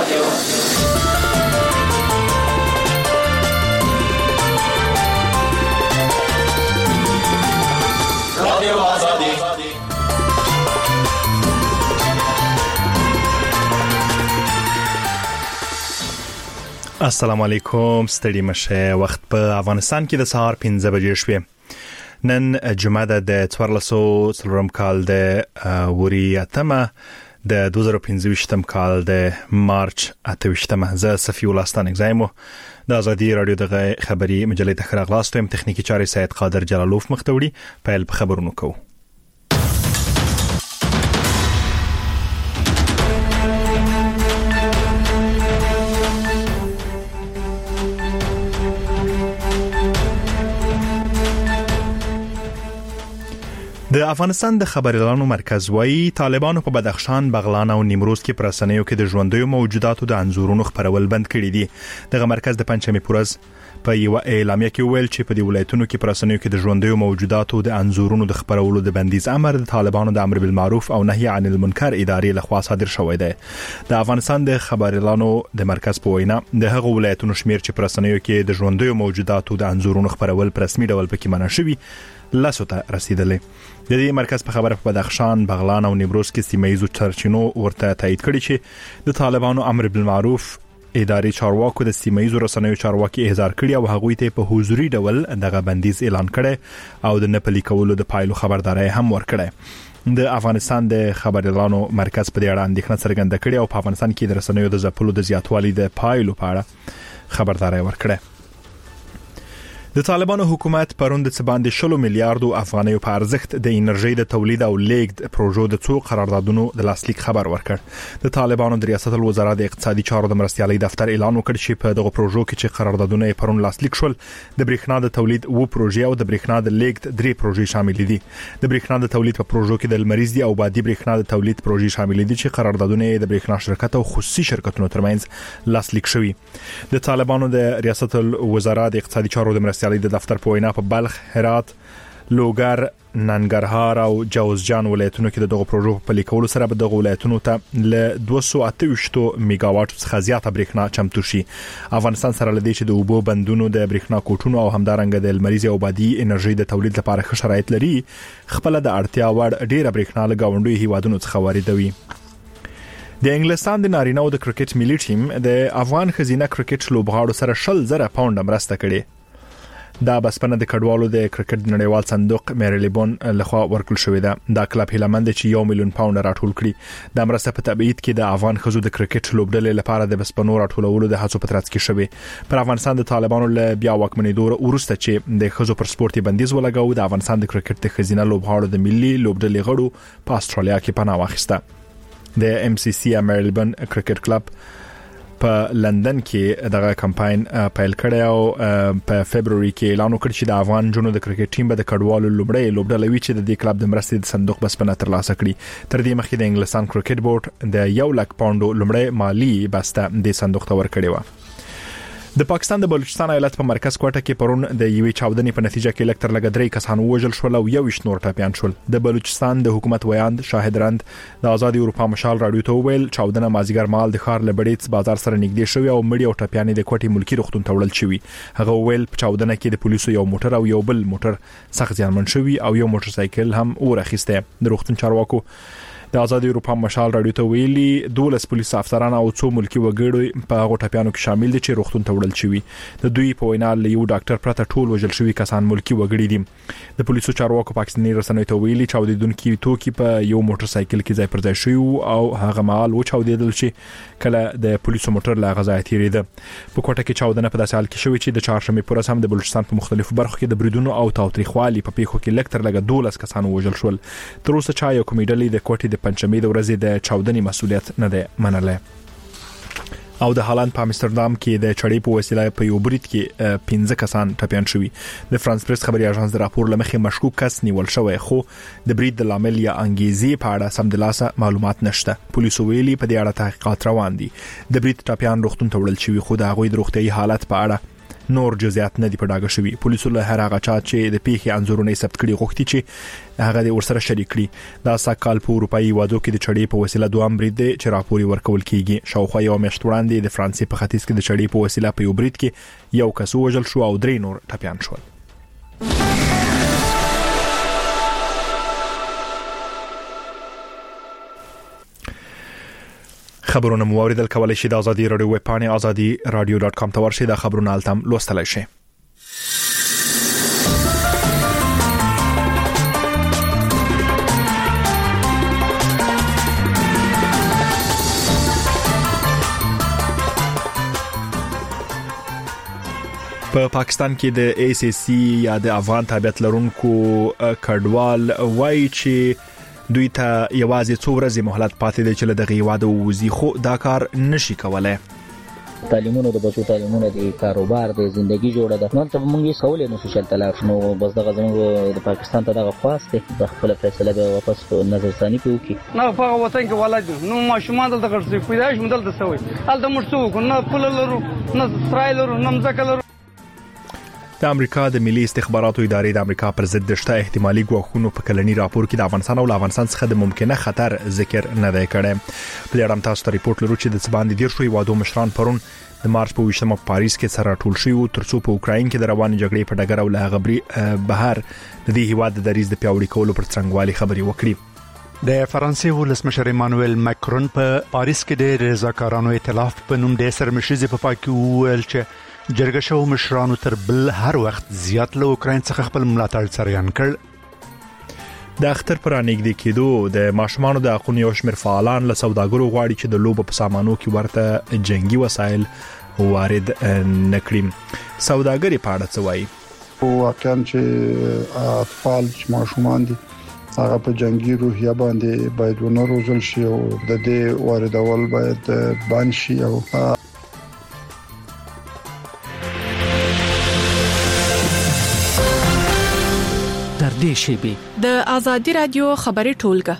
السلام علیکم، ستړي مشه. وخت په افغانستان کې د سهار 5 بجې شوې. نن جمعه د 1400 کال د وریاتمه د 2025 کال د مارچ 28 زه صفی الله ستانک زایمو د ازادي رادیو د خبري مجلې تخره غلاستم تخنیکی چاري سید قادر جلالوف مختوړي په خبرونو کو. د افغانستان د خبريالانو مرکز وايي طالبانو په بدخشان، بغلان او نیمروز کې پر رسنیو کې د ژوندۍ موجوداتو د انزورونو خبرول بند کړي دي. دغه مرکز د پنځمې پورز په یو اعلامیه کې ویل چې په دې ولایتونو کې پر رسنیو کې د ژوندۍ موجوداتو د انزورونو د خبرولو د بندیز امر د طالبانو د امر بالمعروف او نهي عن المنکر ادارې لخوا صادر شوی دی. د افغانستان د خبريالانو د مرکز په وینا د هغو ولایتونو شمیر چې پر رسنیو کې د ژوندۍ موجوداتو د انزورونو خبرول په رسمي ډول پکې منع شوی لاسو ته رسیدلې. د دې مرکز په خبره په بدخشان، بغلان او نیمروز کې سیمایي چرچینو ورته تایید کړی چې د طالبانو امر بالمعروف اداري چارواکو د سیمایي رسنیو چارواکي احضار کړی او هغوی ته په حضوري ډول دغه بندیز اعلان کړي او د نپلي کولو د پایلو خبرداري هم ورکړي. د افغانستان د خبريالانو مرکز په دې اړه اندېښنه څرګنده کړې او په افغانستان کې د رسنیو د ځپلو د زیاتوالي د پایلو په اړه خبرداري ورکړه. د طالبانو حکومت پروند د باندې 100 میلیارډ افغانۍ په ارزښت د انرژي د تولید او لیږد پروژو د څو قراردادونو د لاسلیک خبر ورکړ. د طالبانو د ریاست الوزرا د اقتصادي چارو د مرستيالي دفتر اعلان وکړ چې په دغه پروژو کې چې قراردادونه پرون لاسلیک شول د برېښنا د تولید و پروژې او د برېښنا د لیږد 3 پروژې شامل دي. د برېښنا د تولید په پروژو کې د لمریز او بادي برېښنا د تولید پروژې شامل دي چې قراردادونه د برېښنا شرکت او خصوصي شرکتونو ترمنځ لاسلیک شوي. د طالبانو د ریاست الوزرا د اقتصادي چارو د مرستيالي د دفتر په وینا په بلخ، هرات، لوګر، ننګرهار او جوزجان ولایتونو کې دغه پروژو په لیکولو سره به دغه ولایتونو ته ل 228 میگاواټ څخه زیاته برېښنا چمتو شي. افغانستان سره لدی چې د اوبو بندونو د برېښنا کوټونو او همدارنګ د لمریز او بادي انرژي د تولید لپاره ښه شرایط لري، خپل د اړتیا وړ ډیره برېښنا له گاونډي هیوادونو څخه واردوي. د انګلستان د نارینه او د کرکټ ملي ټیم د افغان خزینه کرکټ لوبغاړو سره 100,000 پاونډ مرسته کړې. دا بسپنه د کډوالو د کرکټ نړیوال صندوق میریلیبون لخوا ورکړل شوې ده. دا کلب هیلمند چې 1 میلیون پاونډ راټول کړي. د مرسته په تبعید کې د افغان خزو د کرکټ لوبډلې لپاره د بسپنو راټولولو د هڅو په ترڅ کې شوې. پر افغانستان د طالبانو له بیا واکمنېدو وروسته چې د خزو پر سپورتي بندیز ولګاو، د افغانستان د کرکټ د خزینه لوبغاړو د ملي لوبډلې غړو په استرالیا کې پناه واخیسته. د ام سی سی میریلیبون کرکټ کلب په لندن کې دغه کمپاین پیل کړی او په فبروري کې اعلان وکړ چې د افغان جنو د کرکټ ټیم به د کډوالو لومړی لوبډله وي چې د دې کلب د مرستې د صندوق بسپنه ترلاسه کړي. تر دې مخکې د انګلستان کرکټ بورډ د 1 لک پاونډ لومړی مالی بسته د صندوق ته ورکړی و. د پاکستان د بلوچستان ایالت په مرکز کوټه کې پرون د یوې چاودنې په نتیجه کې لکتر لګ 3 کسان وژل شول او 21 نور ټپيان شول. د بلوچستان د حکومت ویاند شاهد رند د آزادي اروپا مشال رادیو ته ویل چاودنه مازیګر مال د خار لبړیت بازار سره نږدې شوی او مړی او ټپيان د کوټي ملکی روغتون ته وړل شوی. هغه ویل په چاودنه کې د پولیسو یو موټر او یو بل موټر سخت زیانمن شوی او یو موټر سایکل هم ورخیسته. د روغتون چارواکو د آزادي اروپا مشال رادیو ته ویلي 12 پولیس افسران او 2 ملکی وګړي په هغه ټپيانو کې شامل دي چې روغتون ته وړل شوی. د دوی په وینا له یو ډاکټر پرته ټول وژل شوی کسان ملکی وګړي دي. د پولیسو چارواکو پاکستاني رسنیو ته ویلي چاودیدونکو توکي په یو موټر سایکل کې ځای پر ځای شوی او هغه مال و چاودیدل چې کله د پولیسو موټر لا غزا تیریده. په کوټه کې چاودنه په داسې حال کې شوی چې د چهارشنبه پورز هم د بلوچستان په مختلفو برخو کې د بریدونو او تاوتریخوالي په پیښو کې لکتر لګ 12 کسان وژل شول. تر اوسه چا یو کمیډلې د کوټې د پنځمې د ورځې د چاودنې مسؤلیت نه ده منله. او د هالند په امستردام کې د چړې په وسیله په یو برید کې 15 کسان ټپيان شوي. د فرانس پریس خبري اژانس د راپور لمخې مشکوک کس نیول شوی خو د برید د لامل یا انګیزې په اړه سمدلاسه معلومات نشته. پولیسو ویلي په دې اړه تحقیقات روان دي. د برید ټپيان روغتون ته وړل شوی خو د هغوی د روغتيایي حالت په اړه نور جزئیات نه دي په ډاګه شوي. پولیسو له هر هغه چا چې د پیښې انځورونه ثبت کړي غوښتي چې هغه د ورسره شریک کړي. دا ساکال په اروپאי وادو کې د چړې په وسیله دوام برید دی چې راپوري ورکول کیږي. شاوخوا یو میاشت وړاندې د فرانسې په ختیځ کې د چړې په وسیله په یو برید کې یو کس وژل شو او 3 نور ټپيان شول. خبرونه مو اوریدل کولای شئ د ازادي رادیو ویب پاڼه azadi.radio.com ته ورشئ. د خبرونو التم لوستلای شئ. په پاکستان کې د ACC یا د افغان تابعیت لرونکو کډوال وایي چې دوی ته یوازې څو ورځې مهلت پاتې دی چې له دغه هیواده ووځي، خو دا کار نشي کولای. تعلیمونو د بچو تعلیمونه د کاروبار د ژوندۍ جوړه ده. نو ته مونږ یې کولای نو شل تلاش نو بس دغه زموږ د پاکستان ته دغه خواست د خپل فیصله به واپس نظر ثاني کوي. نه په وطن کې ولادت نو ماشومان دلته ګرځي پیدائش مدل د سوي هلته مرسو نه پول لرو نه اسرائیل لرو نه مزکه لرو. د امریکا د ملي استخباراتو ادارې د امریکا پر ضد د شته احتمالي ګواښونو په کلنی راپور کې د افغانستان او افغانستان څخه د ممکنه خطر ذکر نه دی کړی. په دې اړه تاسو ته ریپورت لرو چې د سباندې ډیر شوی وادو مشران پرون د مارچ په 20 په پاریس کې سره ټول شوی ترڅو په اوکراین کې د روانې جګړې په ډګر او له غبري بهر د دې هیواد د دریځ د پیاوړي کولو پر څنګهوالي خبري وکړي. د فرانسې ولسمشر ایمانوئل ماکرون په پاریس کې د رضاکارانو ائتلاف په نوم د سرمشيزي په پاکي ویل چې جرګه شو مشرانو تر بل هر وخت زیات له اوکراین څخه خپل ملاتړ څرګند کړ. د اختر پر انګدې کېدو د ماشومانو د حقوقو یو شمېر فعالان له سوداګرو غواړي چې د لوبو په سامانو کې ورته جنگي وسایل وارد نکړي. سوداګري په اړه څه وایي؟ واقعا چې اطفال چې ماشومان دي هغه په جنگي روحیه باندې باید ونه روزل شي او د دې واردول باید بند شي. او د ازادي رادیو خبري ټولګه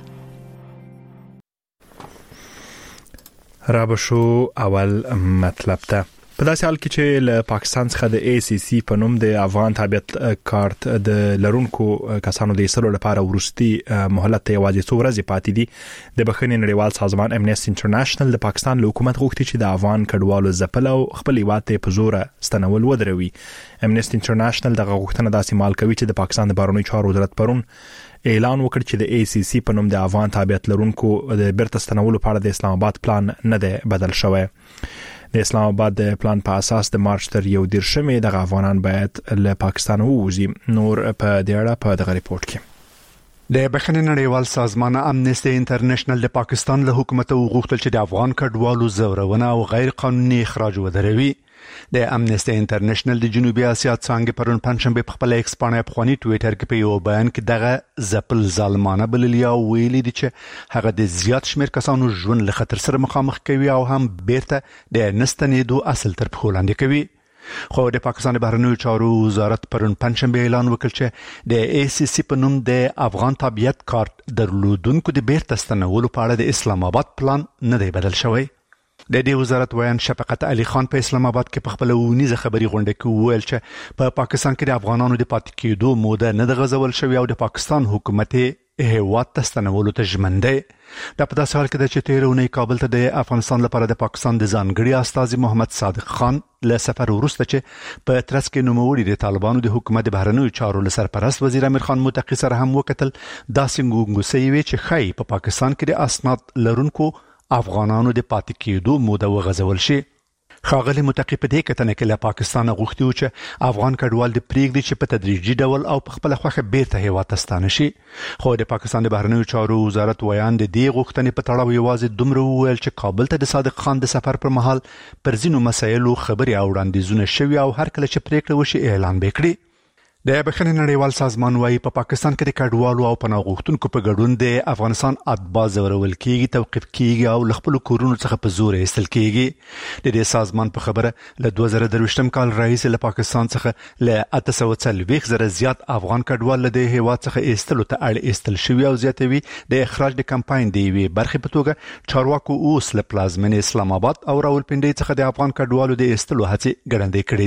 را بشو اول مطلب ته. په داسې حال کې چې له پاکستان څخه د ACC په نوم د افغان تابعیت کارت د لرونکو کسانو د ایستلو لپاره ورستي مهلت ته یوازې څو ورځې پاتې دي، د بخښنې نړیوال سازمان امنیسټي انټرنیشنل د پاکستان له حکومت غوښتي چې د افغان کډوالو ځپل او خپل هیواد ته په زور ستنول ودروي. امنیسټي انټرنیشنل دغه غوښتنه داسې مال کوي چې د پاکستان د بهرنیو چارو وزارت پرون اعلان وکړ چې د ACC په نوم د افغان تابعیت لرونکو د بیرته ستنولو په اړه د اسلام آباد پلان نه دی بدل شوی. د اسلام آباد د پلان په اساس د مارچ تر 11 د افغانان باید له پاکستان ووځي. نور په دې اړه په دغه ریپورت کې د بخښنې نړیوال سازمان امنیسټي انټرنیشنل د پاکستان له حکومت وغوښتل چې د افغان کډوالو زورونه او غیر قانوني اخراج ودروي. د امنیسټي انټرنیشنل د جنوبي اسیا څنګه پرون پنځشنبه په خپل ایکس باندې په خواني ټوئیټر کې په یو بیان کې دغه ځپل ظالمانه بللیا ویلي دي چې هغه د زیات شمېر کسانو ژوند له خطر سره مخامخ کوي او هم بیرته د نستنېدو اصل تر پښو لاندې کوي. خو د پاکستان بهرنیو چارو وزارت پرون پنځشنبه اعلان وکړ چې د ACC په نوم د افغان تابعیت کارت درلودونکو د بیرته ستنولو په اړه د اسلام آباد پلان نه دی بدل شوی. د دې وزارت ویان شفقت علي خان په اسلام آباد کې په خپل ونیزه خبري غونډه کې وویل چې په پاکستان کې د افغانانو د پاتې کېدو موده نه د غزول شوی او د پاکستان حکومت هیواد ته ستنولو ته ژمن دی. دا په داسې حال کې ده چې تیرونی کابل ته د افغانستان لپاره د پاکستان د ځانګړي استازي محمد صادق خان له سفر وروسته چې په ترڅ کې نوموړي د طالبانو د حکومت د بهرنیو چارو له سرپرست وزیر امیر خان متقی سره هم وکتل. داسې ګونګوسې وی چې خای په پاکستان کې د اسناد لرونکو افغانانو د پاتې کېدو موده وغځول شي. ښاغلي متقی په دې کتنه کې له پاکستان غوښتي و چې افغان کډوال د پریږدي چې په تدریجي ډول او په خپل خوخه بیرته هیواد ته ستانه شي. خو د پاکستان د بهرنیو چارو وزارت ویان د دې غوښتنې په تړاو یوازې دومره وویل چې کابل ته د صادق خان د سفر پر مهال پر ځینو مسایلو خبري او وړاندیزونه شوي او هر کله چې پریکړه وشي اعلان وکړي. د بخښنې نړیوال سازمان وايي په پاکستان کې د کډوالو او پناه غوښتونکو په ګډون د افغانستان اتباع زورول کېږي، توقيف کېږي او خپل کورونو څخه په زور ایستل کېږي. د دې سازمان په خبره له 2023 کال راهیسې له پاکستان څخه له 840 زره زیات افغان کډوال له هیواد څخه ایستلو ته اړ ایستل شوی او زیاتوي د اخراج د کمپاین دی وی برخه په توګه چارواکو اوس له پلازمینې اسلام آباد او راولپنډي څخه د افغان کډوالو د ایستلو هڅې ګړندې کړې دي.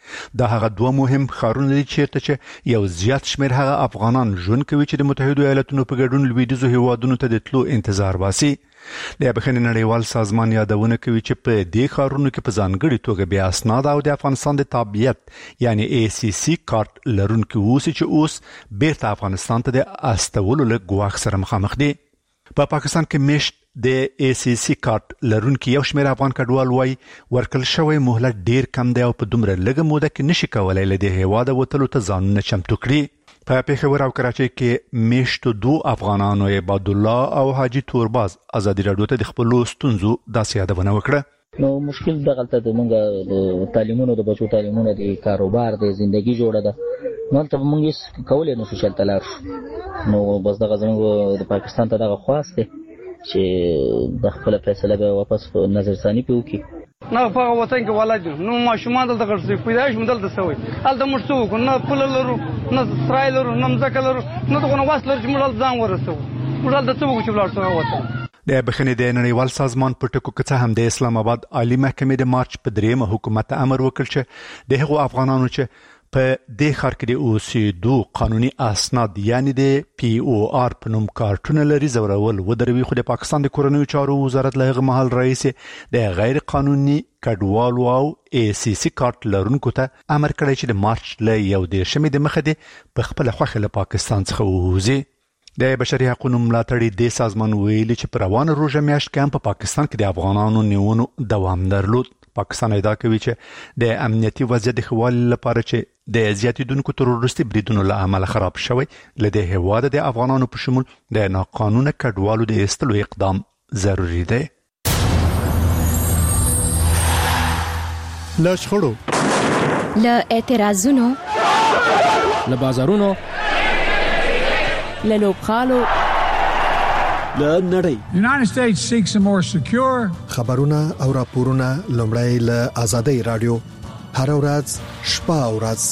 دا هغه دوه مهم ښارونه دي چې یو زیات شمېر هغه افغانان ژوند کوي چې د متحده ایالاتونو په ګډون لویدیځو هیوادونو ته د تلو انتظار باسي. د بخښنې نړیوال سازمان یادونه کوي چې په دې ښارونو کې په ځانګړي توګه بیا اسناد او د افغانستان د تابعیت یعنی ACC کارت لرونکي اوسي چې اوس بیرته افغانستان ته د استولو له ګواښ سره مخامخ دي. په پاکستان کې مشت د ACC کارت لرونکي یو شمېر افغان کډوال وایي ورکړل شوی مهلت ډیر کم دی او په دومره لږه موده کې نشي کولای له دې هیواده وتلو ته ځانونه چمتو کړي. په پېښور او کراچۍ کې مشتو دوه افغانانو عباد الله او حاجی تورباز ازادي راډیو ته د خپل ستونزو داسې یادونه وکړه. نو مشکل دغلته د مونږه د تعلیمونو د بچو تعلیمونو د کاروبار د ژوندۍ جوړه ده نو ته مونږ کولای نو شل تلار نو بس دغه زموږ د پاکستان ته دغه خواسته چې د خپل فیصله به واپس نظر ثاني پیوکي نه په وطن کې ولادي نو ماشومان دلته ګرځي پیدائش مدل د سوي الته مرسو کو نه پول لرو نه اسرائیل لرو نه مزکل لرو نه دغه واسل چې موږ ځان ورسو موږ دلته څه وکړو چې ولر وطن. د بخښنې د نړیوال سازمان په ټکو کې هم د اسلام آباد عالی محکمې د مارچ په 3 حکومت امر وکړ چې د هغو افغانانو چې په دې ښار کې د اوسېدو قانوني اسناد یعنی د POR په نوم کارتونه لري زورول ودروي. خو د پاکستان د کورنیو چارو وزارت له هغه مهال رئیس د غیر قانوني کډوالو او ACC کارت لرونکو ته امر کړی چې د مارچ له 11 د مخه په خپل خوښه له پاکستان څخه ووځي. د بشري حقوقو ملاتړي د سازمان ویلي چې پر روانه روزه میاشت کې په پاکستان کې د افغانانو نیونو دوام درلود. پاکستان ادعا کوي چې د امنیتي وضعیت د ښه والي لپاره چې د زیاتېدونکو تروریستي بریدونو له امله خراب شوی له دې هېواده د افغانانو په شمول د ناقانونه کډوالو د ایستلو اقدام ضروري دی. له شخړو له اعتراضونو له بازارونو له لوبغالو له نړۍ United States seeks a more secure خبرونه او راپورونه لومړی له آزادۍ رادیو هر ورځ شپه او ورځ.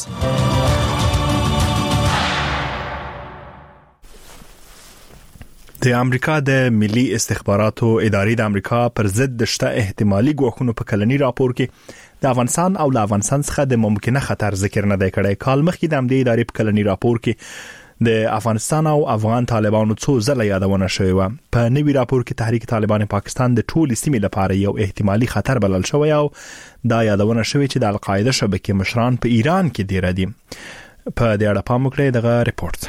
د امریکا د ملي استخباراتو ادارې د امریکا پر ضد د شته احتمالي ګواښونو په کلني راپور کې د افغانستان او له افغانستان څخه د ممکنه خطر ذکر نه دی کړی. کال مخکې د امنیتي ادارې په کلني راپور کې د افغانستان او افغان طالبانو څو ځله یادونه شوې و. په نوي راپور کې تحریک طالبان پاکستان د ټول سیمې لپاره یو احتمالي خطر بلل شوی او دا یادونه شوې چې د القاعده شبکې مشران په ایران کې ډیر دي. په دې اړه پام وکړئ دغه ریپورت.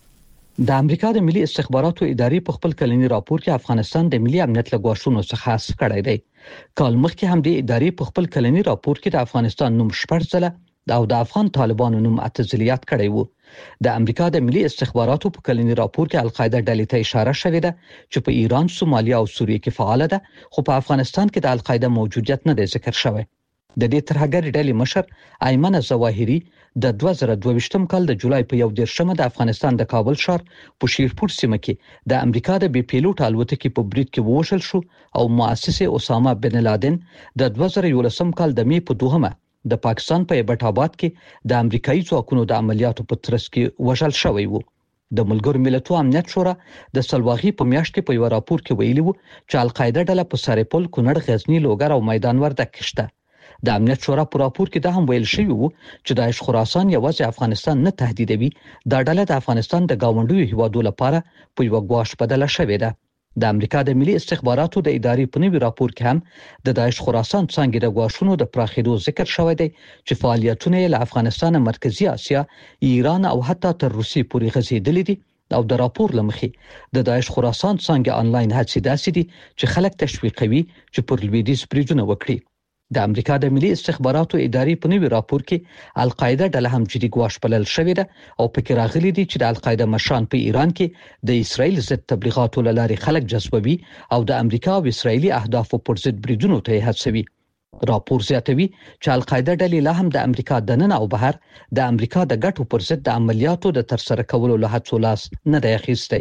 د امریکا د ملي استخباراتو ادارې په خپل کلني راپور کې افغانستان د ملي امنیت له ګواښونو څخه حذف کړی دی. کال مخکې هم د ادارې په خپل کلني راپور کې د افغانستان نوم شپږ ځله او د افغان طالبانو نوم اتزلیات کړی وو. د امریکا د ملي استخباراتو په کلني راپور کې القاعده ډلې ته اشاره شوې ده چې په ایران، سومالیا او سوریه کې فعال ده، خو په افغانستان کې د القاعده موجودیت نه دی ذکر شوی. د دې ترهګر ډلې مشر ایمن ظواهری د 2022 کال د جولای په 11 د افغانستان د کابل ښار په شیرپور سیمه کې د امریکا د بي پیلوټ الوتکې په برید کې ووژل شو او مؤسس اسامه بن لادن د 2011 کال د می په 2 د پاکستان په ایبټ آباد کې د امریکایي ځواکونو د عملیاتو په ترڅ کې وژل شوی وو. د ملګرو ملتونو امنیت شورا د سلواغي په میاشت کې په یو راپور کې ویلي وو چې القاعده ډله په سرپل، کونړ، غزنی، لوګر او میدان وردګ کې شته. د امنیت شورا په راپور کې دا هم ویل شوی وو چې داعش خراسان یوازې افغانستان نه تهدیدوي، دا ډله د افغانستان د گاونډیو هیوادو لپاره په یو غواش بدله شوې ده. د امریکا د ملي استخباراتو د ادارې په نوي راپور کې هم د داعش خراسان څنګه د غواښونو د پراخېدو ذکر شوی دی چې فعالیتونه له افغانستان، مرکزی اسیا، ایران او حتی تر روسیې پورې غځېدلې دي. او د راپور لمخې د داعش خراسان څنګه انلاین هڅې داسې دي چې خلک تشویقوي چې پر لویدیځ بریدونه وکړي. د امریکا د ملي استخباراتو ادارې په نوي راپور کې القاعده ډله هم جدي ګواښ بلل شوې ده او پکې راغلي دي چې د القاعده مشران په ایران کې د اسرایل ضد تبلیغاتو لارې خلک جذبوي او د امریکا او اسرایلی اهدافو پر ضد بریدونو ته هڅوي. راپور زیاتوي چې القاعده ډلې لا هم د امریکا دننه او بهر د امریکا د ګټو پر ضد د عملیاتو د ترسره کولو له هڅو لاس نه دی اخیستی.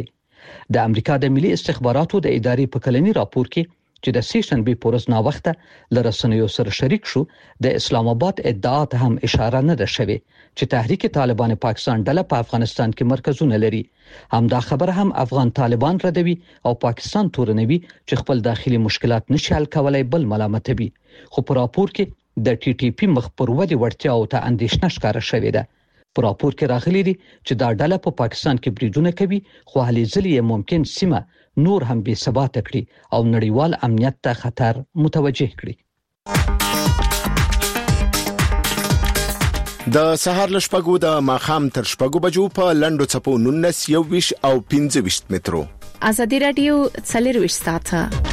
د امریکا د ملي استخباراتو د ادارې په کلني راپور کې چې د سیشنبه پورز نا وخته لرسنیو سره شریک شو د اسلام آباد ادعا ته هم اشاره نه ده شوی چې تحریک طالبان پاکستان ډله په افغانستان کې مرکزونه لري. هم دا خبره هم افغان طالبان ردوي او پاکستان تورنوي چې خپل داخلي مشکلات نشي حل کولای بل ملامتوي. خو په راپور کې د ټي ټي پی مخ پر ودی وړتیاو ته اندېښنه ښکاره شوې ده. په راپور کې راغلي دي چې دا ډله په پاکستان کې بریدونه کوي، خو هلې ځلې ممکن سیمه نور هم بې ثبات کړي او نړیوال امنیت ته خطر متوجه کړي. د سهار لشپګو د ماخام تر شپګو بجو په لندو چپو 19 او 25 مترو. ازادي رادیو 24 ساعته.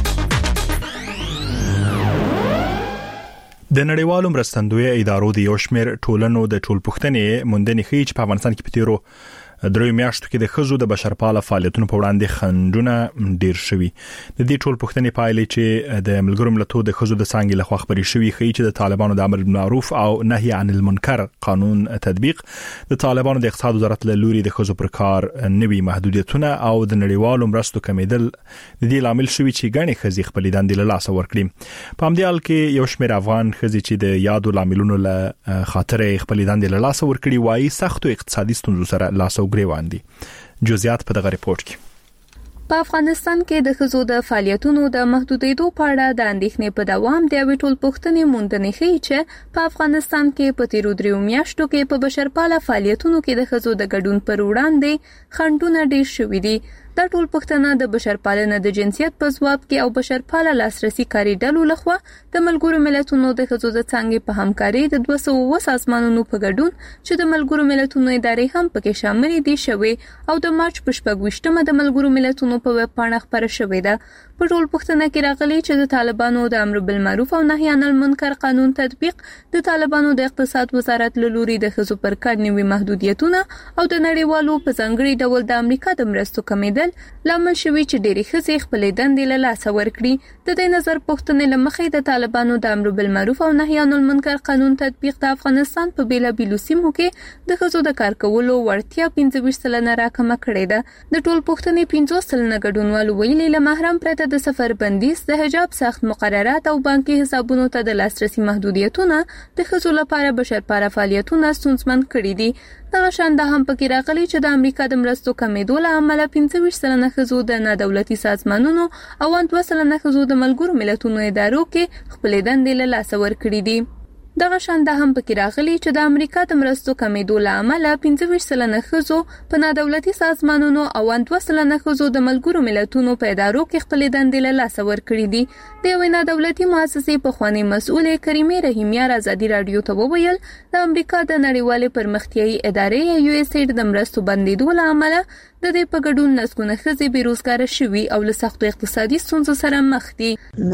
د نړیوالو مرستندوی ادارو د یو شمېر ټولنو د ټولپوښتنې موندنې ښیي چې په افغانستان کې په تیرو درې میاشتو کې د خزو د بشرپاله فعالیتونو په وړاندې خنډونه ډیر شوي. د دې ټولپوښتنې پایلې چې د ملګرو ملتونو د خزو د څنګه لخوا خبري شوي ښیي چې د طالبانو د امر بالمعروف او نهي عن المنکر قانون تطبیق، د طالبانو د اقتصاد وزارت له لوري د خزو پر کار نوي محدودیتونه او د نړیوالو مرستو کمیدل د دې لامل شوي چې ګڼې خزي خپل دندې له لاس ورکړي. په همدې حال کې یو شمېر افغان خزي چې د یادو لاملونو له خاطر خپل دندې له لاس ورکړي وایي سختو اقتصادي ستونزو سره لاس ګریوان دي. جزئیات په دغه ریپورت کې. په افغانستان کې د خزو د فعالیتونو د محدودیتو په اړه د اندېښنې په دوام د ټولپوښتنې موندنې ښیي چې په افغانستان کې په تیرو دریو میاشتو کې په بشرپاله فعالیتونو کې د خزو د ګډون پر وړاندې خنډونه ډېر شوي دي. دا ټولپوښتنه د بشرپالنه د جنسیت په ځواب کې او بشرپاله لاسرسي کاري ډلو لخوا د ملګرو ملتونو د خزو د څنګه په همکاري د 200 سازمانونو په ګډون چې د ملګرو ملتونو ادارې هم پکې شامل دي شوي او د مارچ په 28مه د ملګرو ملتونو په ویب پاڼه خبره شوې ده. په ټولپوښتنه کې راغلي چې د طالبانو د امر بالمعروف او نهي عن المنکر قانون تطبیق، د طالبانو د اقتصاد وزارت له لوري د خزو پر کار نوي محدودیتونه او د نړیوالو په ځانګړي ډول د امریکا د مرستو کمیدل لامل شوي چې ډېری خزي خپل دندې له لاس ورکړي. د دې نظر پوښتنې لمخې د طالبانو د امر بالمعروف او نهي عن المنکر قانون تطبیق د افغانستان په بیلابیلو سیمو کې د خزو د کار کولو وړتیا 25% راکمه کړې ده. د ټولپوښتنې 50% ګډونوالو ویلي له محرم پرته د سفر بندیز، د حجاب سخت مقررات او بانکي حسابونو ته د لاسرسي محدودیتونه د خزو لپاره بشرپاله فعالیتونه ستونزمن کړي دي. دغه شان د هم پکې راغلي چې د امریکا د مرستو کمیدو له امله 25% خزو د نادولتي سازمانونو او 2% خزو د ملګرو ملتونو ادارو کې خپل دندې له لاس ورکړي دي. دغه شان د هم پکې راغلي چې د امریکا د مرستو کمیدو له امله 25% خزو په نادولتي سازمانونو او 2% خزو د ملګرو ملتونو په ادارو کې خپل دندې له لاس ورکړي دي. د یوې نادولتي مؤسسې پخوانی مسؤلې کریمې رحیمیار ازادي رادیو ته وویل د امریکا د نړیوالې پرمختیایي ادارې USAID د مرستو بندیدو له امله د دې په ګډون نسکونه خزي بیروزګار شوي او له سختو اقتصادي ستونزو سره مخ دي.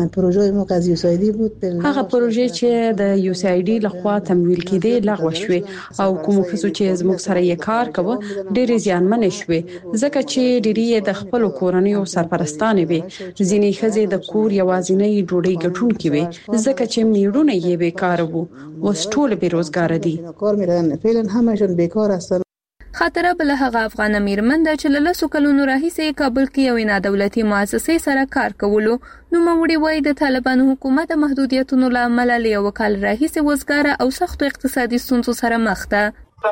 هغه پروژې چې د USAID لخوا تمویل کېدې لغوه شوې او کوم خزو چې زموږ سره یې کار کوي ډېر زیانمن شوي ځکه چې ډېری د خپل کورنیو سرپرستانې وي. ځینې خزي د کور یوازینۍ ډوډۍ ګټونکې وي ځکه چې میړونه یې بیکاره وو او ټول بیروزګار دي. خاطره بل هغه افغان میرمن د چې له 10 کلونو راهیسې کابل کې یو نادولتي مؤسسې سره کار کولو. نو موري وای د طالبانو حکومت د محدودیتونو له امله له یو کال راهیسې وزګاره او سختو اقتصادي ستونزو سره مخ ده.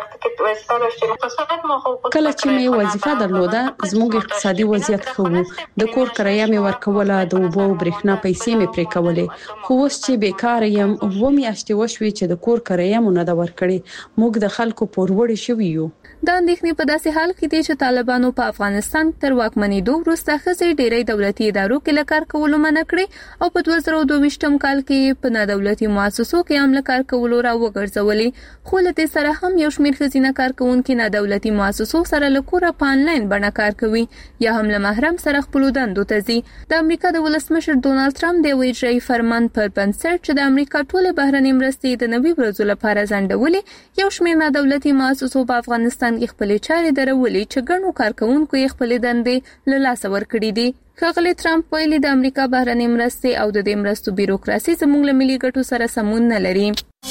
کله چې مې وظیفه درلوده زموږ اقتصادي وضعیت ښه وو. د کور کرایه مې ورکوله، د اوبو او برېښنا پیسې مې پرې کولې. خو اوس چې بیکاره یم و میاشتې وشوي چې د کور کرایه مو نه ده ورکړې. موږ د خلکو پوروړي شوي یو. د اندېښنې په داسې حال کې دي چې طالبانو په افغانستان تر واکمنېدو وروسته خزي ډېری دولتي ادارو کې لکار کولو منع کړې او په 2022 کال کې په نادولتي مؤسسو کې هم لکار کولو را وګرځولې. خو له دې سره هم یو شمېر خزینه کارکونکو نادولتي مؤسسو سره لکوره په انلاین بڼه کار کوي یا هم له محرم سره خپل دندو ته ځي. د امریکا د ولسمشر ډونالد ټرمپ د ویجري فرمان پر بنسټ چې د امریکا ټول بهرنۍ مرستې د 90 ورځې لپاره ځنډولې، یو شمېر نادولتي مؤسسو په افغانستان کې خپل چارې درولې چې ګڼو کارکونکو یې خپل دندې له لاس ورکړي دي. ښاغلی ټرمپ ویلي د امریکا بهرنۍ مرستې او د دې مرستو بیروکراسي زموږ له ملي ګټو سره سمون نه لري.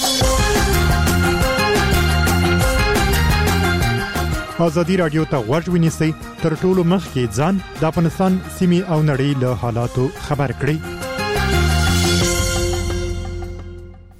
ازادي رادیو ته غوږ ونیسئ تر ټولو مخکې ځان د افغانستان سیمې او نړۍ له حالاتو خبر کړئ.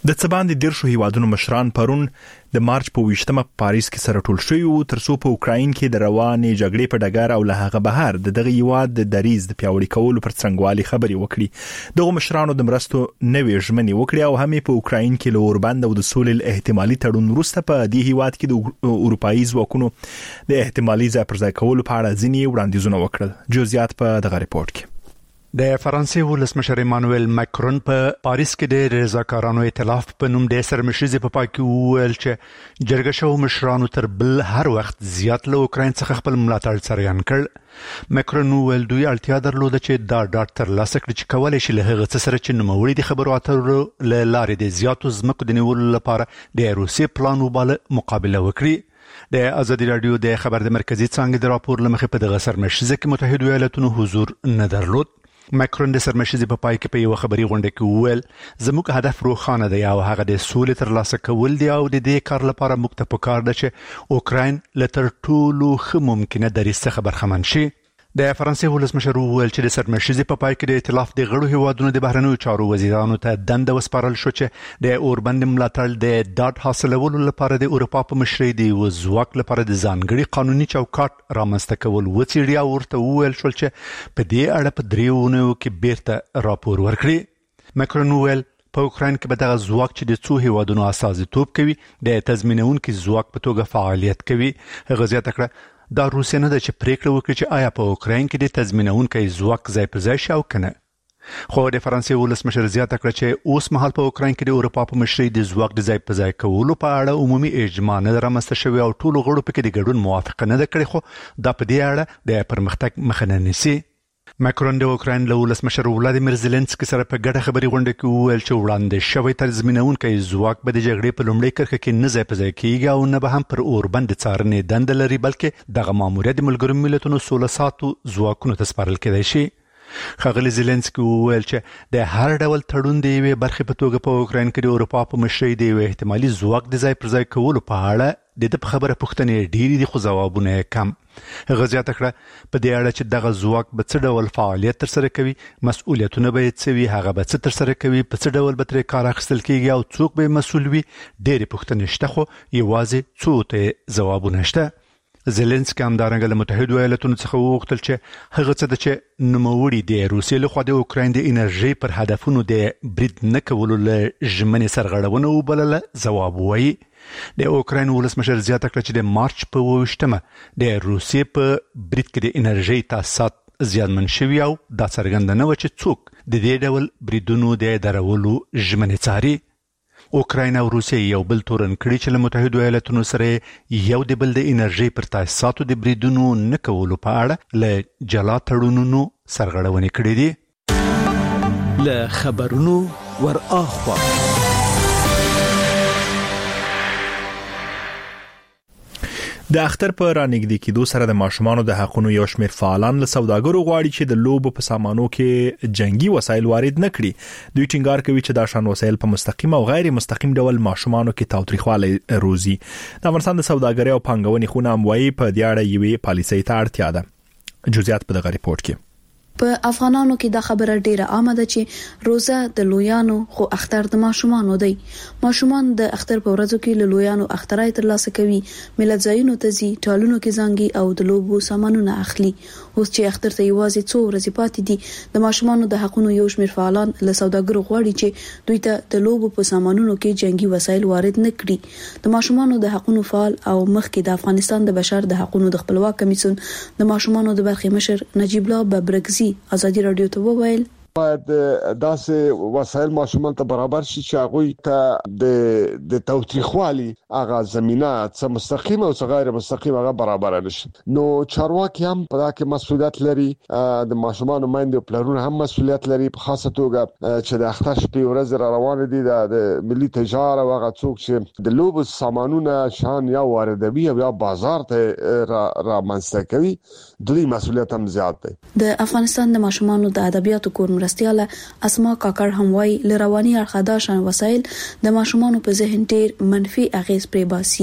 د څباندې 10 هیوادونو مشران پرون د مارچ په 20مه پاریس کې سره ټول شوي وو ترڅو په اوکراین کې د روانې جګړې په ډګر او له هغه بهر دغه هیواد د دریز د پیاوړي کولو پر څنګهوالي خبرې وکړي. دغه مشرانو د مرستو نوې ژمنې وکړې او هم په اوکراین کې له اوربند او د سولې احتمالي تړون وروسته په دې هیواد کې د اروپایي ځواکونو د احتمالي ځای پر ځای کولو په اړه ځینې وړاندیزونه وکړل. جزئیات په دغه ریپورت کې. د فرانسې ولسمشر ایمانوئل ماکرون په پاریس کې د رضاکارانو ائتلاف په نوم د سرمشيزي په پای کې وویل چې جرګه شو مشرانو تر بل هر وخت زیات له اوکراین څخه خپل ملاتړ څرګند کړ. ماکرون وویل دوی اړتیا درلوده چې دا ډاټ تر لاسه کړي چې کولای شي له هغه څه سره چې نوموړي د خبرو اترو له لارې د زیاتو ځمکو د نیولو لپاره د روسي پلان وباله مقابله وکړي. د ازادي رادیو د خبر د مرکزی څانګې د راپور لمخې په دغه سرمشيزي کې متحده ایالاتونو حضور نه درلود. ماکرون د سرمشيزي په پای کې په یو خبري غونډه کې وویل زموږ هدف روښانه دی او هغه د سولې ترلاسه کول دی او د دې کار لپاره موږ ته پکار ده چې اوکراین له تر ټولو ښه ممکنه دریځ څخه برخمن شي. د فرانسې ولسمشر وویل چې د سرمشيزي په پای کې د ائتلاف د غړو هیوادونو د بهرنیو چارو وزیرانو ته دنده وسپارل شو چې د اوربند ملاتړ د ډاټ حاصلولو لپاره د اروپا په مشرۍ د وزواک لپاره د ځانګړي قانوني چوکاټ رامنځته کول وڅېړي او ورته وویل شو چې په دې اړه په 3 اونیو کې بیرته راپور ورکړي. ماکرون وویل په اوکراین کې به دغه ځواک چې د څو هیوادونو استازیتوب کوي د تضمینونکو ځواک په توګه فعالیت کوي. هغه زیاته کړه دا روسیا نه ده چې پریکړه وکړي چې آیا په اوکراین کې د تضمینونکو ځواک ځای پر ځای شي او کنه. خو د فرانسې ولسمشر زیاته کړه چې اوس مهال په اوکراین کې د اروپا په مشرۍ د ځواک د ځای پر ځای کولو په اړه عمومي اجماع نه رامنځته شوې او ټول غړو پکې د ګډون موافقه نه ده کړې خو دا په دې اړه د پرمختګ مخه نه نیسي. ماکرون د اوکراین له ولسمشر ولادیمیر زيلنسکي سره په ګډه خبري غونډه کې وویل چې وړاندې شوی تضمینونکو ځواک به د جګړې په لومړۍ کرښه کې نه ځای په ځای کیږي او نه به هم پر اوربند څارنې دنده لري بلکې دغه ماموریت د ملګرو ملتونو 16 ساعتو ځواکونو ته سپارل کېدای شي. ښاغلي زيلنسکي وویل چې د هر ډول تړون د یوې برخې په توګه په اوکراین کې د اروپا په مشرۍ د یو احتمالي ځواک د ځای پر ځای کولو په اړه د خبره پوښتنې ډېری دي خو ځوابونه کم. هغه زیاته کړه په دې اړه چې دغه ځواک به څه ډول فعالیت ترسره کوي مسؤلیتونه به څه وي هغه به څه ترسره کوي په څه ډول به ترې کار اخیستل کیږي او څوک به مسؤل وي ډېرې پوښتنې شته خو یوازې څو ته ځوابونه شته. زيلنسکي همدارنګه له متحده ایالاتونو څخه وغوښتل چې هغه څه چې نوموړي د روسیې لخوا د اوکراین د انرژي پر هدفونو د برید نه کولو له ژمنې سرغړونه وبلله ځواب وایي. د اوکراین ولسمشر زیاته کړه چې د مارچ په 28مه د روسیې په برید کې د انرژي تاسیسات زیانمن شوي او دا څرګنده نه و چې څوک د دې ډول بریدونو د درولو ژمنې څاري. اوکراین او روسیه یو بل تورن کړي چې له متحده ایالاتونو سره یو د بل د انرژي پر تاسیساتو د بریدونو نه کولو په اړه له جلا تړونونو سرغړونې کړې دي. له خبرونو ور اخوا د اختر په رانګدي کېدو سره د ماشومانو د حقوقو یو شمېر فعالان له سوداګرو غواړي چې د لوبو په سامانو کې جنگي وسایل وارد نه کړي. دوی ټینګار کوي چې دا شان وسایل په مستقیم او غیر مستقیم ډول ماشومانو کې تاوتریخوالی روزي. د افغانستان د سوداګرۍ او پانګونې خونه هم وايي په دې اړه یوې پالیسۍ ته اړتیا ده. جزئیات په دغه ریپورت کې. په افغانانو کې دا خبره ډیره عامه ده چې روزه د لویانو خو اختر د ماشومانو دی. ماشومان د اختر په ورځو کې له لویانو اخترای ترلاسه کوي، ملت ځایونو ته ځي، ټالونو کې زنګي او د لوبو سامانونه اخلي. اوس چې اختر ته یوازې څو ورځې پاتې دي د ماشومانو د حقوقو یو شمېر فعالان له سوداګرو غواړي چې دوی ته د لوبو په سامانونو کې جنگي وسایل وارد نه کړي. د ماشومانو د حقوقو فعال او مخکې د افغانستان د بشر د حقوقو د خپلواک کمیسیون د ماشومانو د برخې مشر نجیب الله ببرګزي ازادي رادیو ته وویل باید داسې وسایل ماشومان ته برابر شي چې هغه ته د توتریخوالي هغه زمينه څه مستقیم او څه غیر مستقیم هغه برابر نشي. نو چارواکي هم په دا کې مسؤلیت لري، د ماشومان مایندې پلرونه هم مسؤلیت لري، په خاصه توګه چې د اختر شپې ورځ را روان دي د ملي تجارت او هغه څوک چې د لوبو سامانونه شان یا واردوي او یا بازار ته را منځته کوي دوی مسؤلیت هم زیات دی. د افغانستان د ماشومانو د ادبیاتو کور مرستياله اسما کاکړ هم وايي لرواني اړخداشان وسایل د ماشومانو په ذهن ډیر منفي اغیز پرې باسي.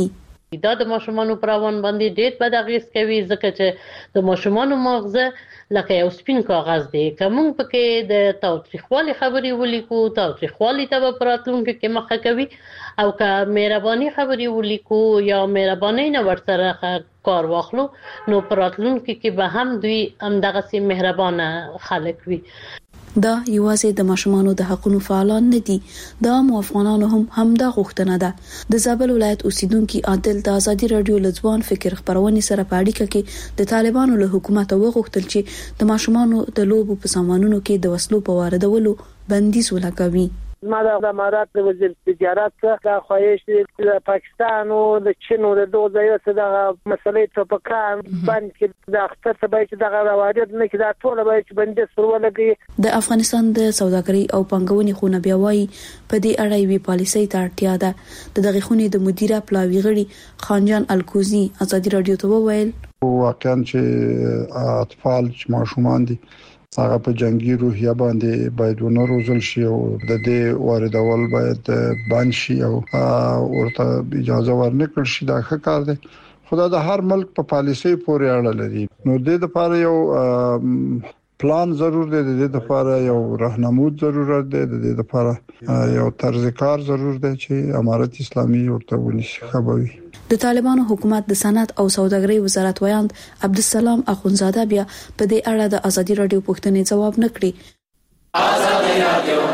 دا د ماشومانو پر روان باندې ډېر بد اغېز کوي ځکه چې د ماشومانو مغزه لکه یو سپین کاغذ دی که موږ پکې د تاوتریخوالي خبرې ولیکو تاوتریخوالي ته به په راتلونکي کې مخه کوي او که مهرباني خبرې ولیکو یا مهرباني نه ورسره کار واخلو نو په راتلونکي کې به هم دوی همدغسې مهربانه خلک وي. دا یوازې د ماشومانو د حقوقو فعالان نه دي، د عامو افغانانو هم همدا غوښتنه ده. د زابل ولایت اوسیدونکو عادل د ازادي رادیو لځوان فکر خبرونې سره په اړیکه کې د طالبانو له حکومت وغوښتل چې د ماشومانو د لوبو په سامانونو کې د وسلو په واردولو بندیز ولګوي. ما د امارات د وزیر تجارت څخه خواهش د پاکستان او د چین او د دوه ځایونو څخه مسلې ته پکان باندې د اختر څخه چې دغه وارد نه کړي ټول به چې بندي سره ولګي. د افغانستان د سوداګرۍ او پنګونې خونه بیا وایي په دې اړه یوې پالیسۍ ته اړتیا ده. د دغه خونې د مدیره پلاوی غړي خانجان الکوزی ازادي رادیو ته وویل واقعا چې اطفال چې ماشومان دي هغه په جنگي روحیه باندې باید ونه روزل شي او د دې واردول باید بند شي او ورته اجازه ورنکړل شي. دا ښه کار دی. خدای د هر ملک په پالیسۍ پورې اړه لري. نو د دې لپاره یو پلان ضرور دی، د دې لپاره یو راهنمود ضرورت دی، د دې لپاره یو طرز کار ضرور دی چې امارت اسلامي ورته ونیسي خبري. د طالبانو حکومت د صنعت او سوداګرۍ وزارت ویاند عبدالسلام اخونزاده بیا په دې اړه د ازادي رادیو پوښتنې جواب نکړي. ازادي رادیو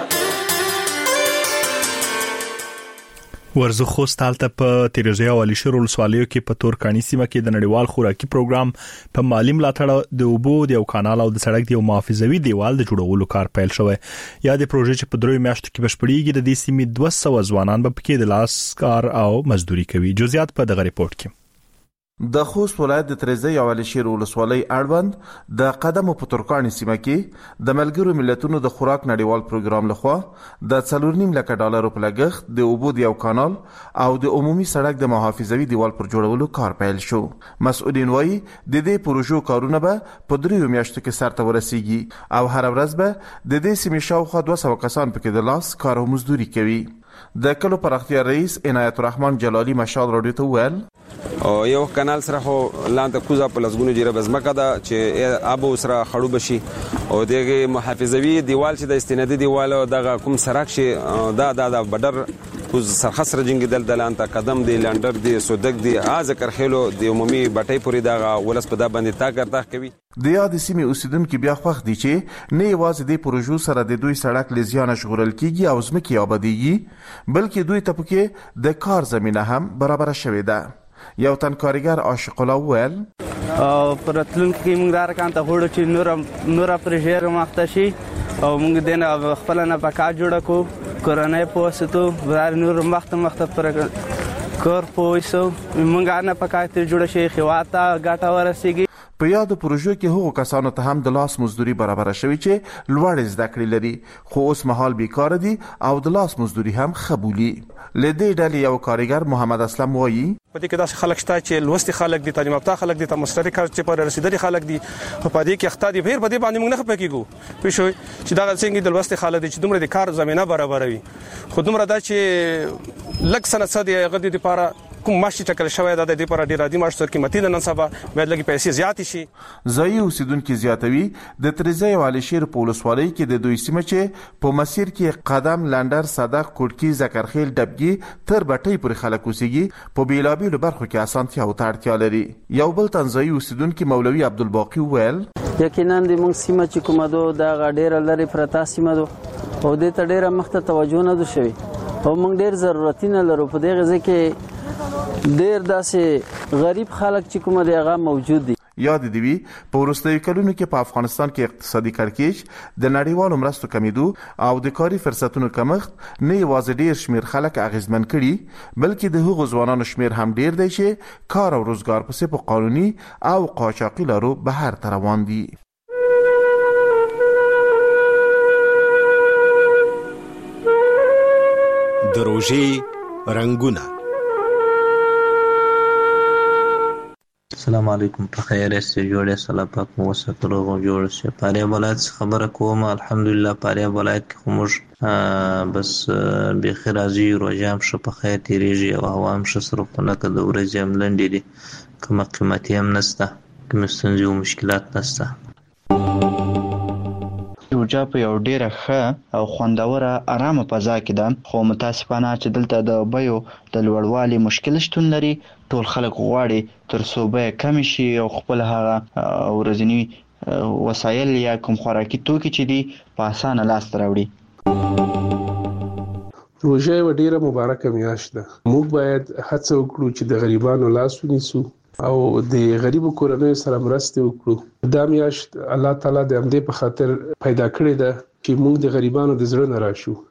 ورزه خوست حالت په تیروزیا والی شرول سوالیو کې په تور کانی سیمه کې د نړیوال خوراکي پروګرام په مالی ملاتړ د اوبو د یو کانال او د سړک د یو محافظوي دیوال د جوړولو کار پیل شوی. یا د پروژې چې په دروي میاشتو کې بشپړیږي د دې سیمې 200 ځوانان به پکې د لاس کار او مزدوري کوي. جزئیات په دغه ریپورت کې. د خوست ولایت د تریزه یا والی شیر ولسوالۍ اړوند د قدم په ترکانی سیمه کې د ملګرو ملتونو د خوراک نړیوال پروګرام لخوا د 4.5 لک ډالر په لګښت د اوبو د یو کانال او د عمومي سړک د محافظوي دیوال پر جوړولو کار پیل شو. مسؤلین وایي د دې پروژو کارونه به په 3 میاشتو کې سرته ورسیږي او هر ورځ به د دې سیمې شاوخوا 200 کسان پکې د لاس کار او مزدوري کوي. د کلو پراختیا رئیس عنایت الرحمن جلالی مشال رادیو ته ویل او یو کانال سره خو لاندې کوزه په لسګونو جره بزمکه ده چې ابو سره خړو بشي او دغه محافظوي دیوال چې د استنادي دیوال دغه کوم سرک شي دا بدر کوز سرخص رجنګ دل دلانته قدم دی لندر دی سودک دی ذکر خېلو د عمومي بټي پوری دغه ولس په دا باندې تا کرتا کوي. د یاد سیمې اوسیدونکو بیا خوښ دي چې نه یوازې د پروژو سره د دوی سړک لزیانه شغورل کیږي او زمکي آبادیږي بلکې دوی ته پکې د کار زمينه هم برابر شوې ده. یو تن کارګر عاشق الله ویل او پرتلون کې موږ دار کانته هوړو چې نور پروژې مخته شي او موږ دنه خپل نه پکا جوړ کو کورونه پوسټو بار نور مخته پر کور پوسو موږ نه پکا ته جوړ شي خواته غاټه ورسیږي. په یاد پروژو کې هغو کسانو ته هم د لاس مزدوري برابر شوی چې لوړ زده کړې لري خو اوس مهال بیکاره دي او د لاس مزدوري هم خبولي. لدې ډلې یو کارګر محمد اسلم وایي په دې کې داسې خلک شته چې لوستي خلک دي، تعلیم یافته خلک دي، مستری کار چې پر رسیدلي خلک دي، په دې کې اخته دي. په دې باندې موږ نه پکېګو پښوی چې دا څنګه د لوستي خلک دي چې دومره د کار زمينه برابروي خو دومره دا چې لک سنت صدې غدي لپاره کوم ماشي ټکل شوی د دې پر ډیر عادي ماش تر قیمتي د نن سبا باید لګي پیسې زیات شي. ځای اوسیدونکو زیاتوي د تریزه والی شیر په ولسوالۍ کې د دوی سیمه چې په مسیر کې قدم لندر صدق کوټکی ذکرخیل ډبګي تر بټي پر خلک اوسېږي په بیلابیلو برخو کې اسانتیا او اړتیا لري. یو بل تنځای اوسیدونکو مولوي عبدالباقی ویل یقینا د موږ سیمه چې کومه د ډیر لري پرتا سیمه دو او د ته ډیره مخته توجه نه ده شوی او موږ ډیر ضرورتونه لرو په دغه ځکه ډیر داسې غریب خلک چې کومه دیغه موجود دي. یاد دی وی په وروستیو کلونو کې په افغانستان کې اقتصادي کړکېچ د نړیوالو مرستو کمیدو او د کاري فرصتونو کمښت نه یوازې ډیر شمیر خلک اغیزمن کړي بلکې د هغو ځوانانو شمیر هم ډیر دی چې کار او روزګار پسې په قانوني او قاچاقي لارو بهر ته روان دي. د روژې رنگونه السلام علیکم. په خیر یاست؟ جوړ یاست؟ الله پاک مو وساتلو او جوړ شي. فاریاب ولایت خبره کوم. الحمدلله فاریاب ولایت کې خو موږ بس بخیر راځي، روزه هم ښه په خیر تیریږي او هوا هم ښه سره خو نه که د ورځې هم لنډې دي، کومه قیمتي هم نشته، کومې ستونزې او مشکلات نشته. روژه په یو ډیره ښه او خوندوره آرامه فضا کې ده، خو متاسفانه چې دلته د بیو د لوړوالي مشکل شتون لري. ټول خلک غواړي تر څو بیه کم شي او خپل هغه ورځنی وسایل یا کوم خوراکي توکي چې دي په اسانه لاس ته راوړي. روژه یو ډیره مبارکه میاشت ده. موږ باید هڅه وکړو چې د غریبانو لاس ونیسو او د غریبو کورنیو سره مرسته وکړو. دا میاشت الله تعالی د همدې په خاطر پیدا کړې ده چې موږ د غریبانو د زړه نه راشو.